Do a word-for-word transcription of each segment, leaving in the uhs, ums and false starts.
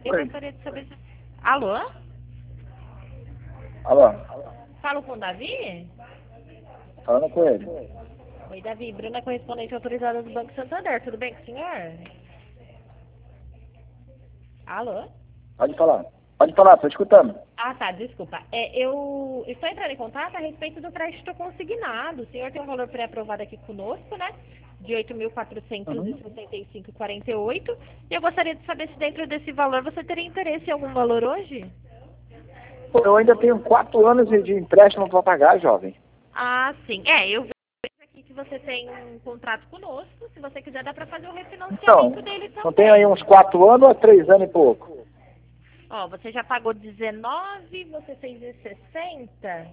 Eu Oi. gostaria de saber se... Alô? Alô, Falo com o Davi? falando com ele. Oi, Davi. Bruna, correspondente autorizada do Banco Santander. Tudo bem com o senhor? Alô? Pode falar. Pode falar, tô escutando. Ah, tá. Desculpa. É, eu estou entrando em contato a respeito do crédito consignado. O senhor tem um valor pré-aprovado aqui conosco, né? De oito mil quatrocentos e sessenta e cinco reais e quarenta e oito centavos. E eu gostaria de saber se dentro desse valor você teria interesse em algum valor hoje? Pô, eu ainda tenho quatro anos de de empréstimo para pagar, jovem. Ah, sim. É, eu vejo aqui que você tem um contrato conosco. Se você quiser, dá para fazer o refinanciamento Então, dele não tenho aí também. uns quatro anos ou três anos e pouco? Ó, você já pagou dezenove, você fez em sessenta.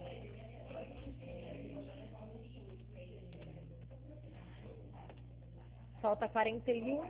Falta quarenta e um.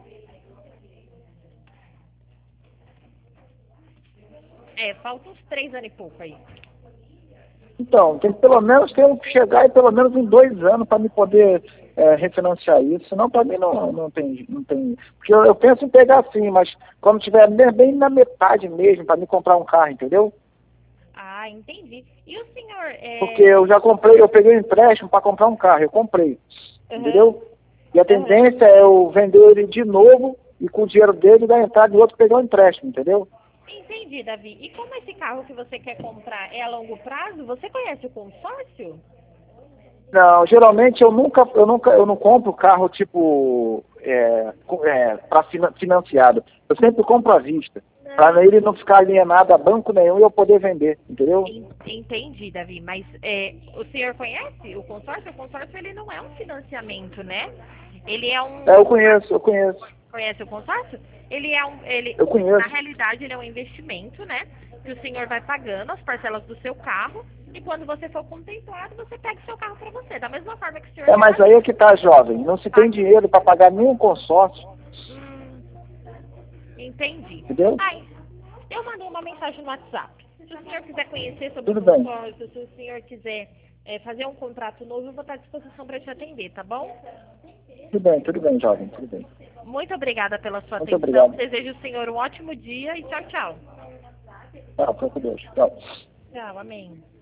É, falta uns três anos e pouco aí. Então, tem que pelo menos ter que chegar aí pelo menos em dois anos para me poder é, refinanciar isso. Senão, para mim, não, não, tem, não tem. Porque eu, eu penso em pegar sim, mas quando tiver bem bem na metade mesmo, para me comprar um carro, entendeu? Ah, entendi. E o senhor, Porque é... eu já comprei, eu peguei um empréstimo para comprar um carro, eu comprei, Uhum, entendeu? E a uhum. tendência é eu vender ele de novo e com o dinheiro dele dar entrada e outro pegar um empréstimo, entendeu? Entendi, Davi. E como esse carro que você quer comprar é a longo prazo, você conhece o consórcio? Não, geralmente eu nunca, eu nunca, eu não compro carro tipo é, é, para financiado. Eu sempre compro à vista, para ele não ficar alienado a banco nenhum e eu poder vender, entendeu? En- Entendi, Davi. Mas é, o senhor conhece o consórcio? O consórcio ele não é um financiamento, né? Ele é É, eu um... conheço, eu conheço, Conhece o consórcio? Ele é um, ele, eu na conheço. realidade, ele é um investimento, né? Que o senhor vai pagando as parcelas do seu carro e quando você for contemplado, você pega o seu carro para você. Da mesma forma que o senhor É, já mas aí é que tá, jovem. Não se tá. tem dinheiro para pagar nenhum consórcio, Hum, entendi. entendeu? Aí, eu mandei uma mensagem no WhatsApp. Se o senhor quiser conhecer sobre o Tudo bem. consórcio, se o senhor quiser é, fazer um contrato novo, eu vou estar à disposição para te atender, tá bom? Tudo bem, tudo bem, jovem, tudo bem. Muito obrigada pela sua Muito atenção. obrigado. Desejo ao senhor um ótimo dia e tchau, tchau. Tá, fica com Deus. Tchau. Tchau, amém.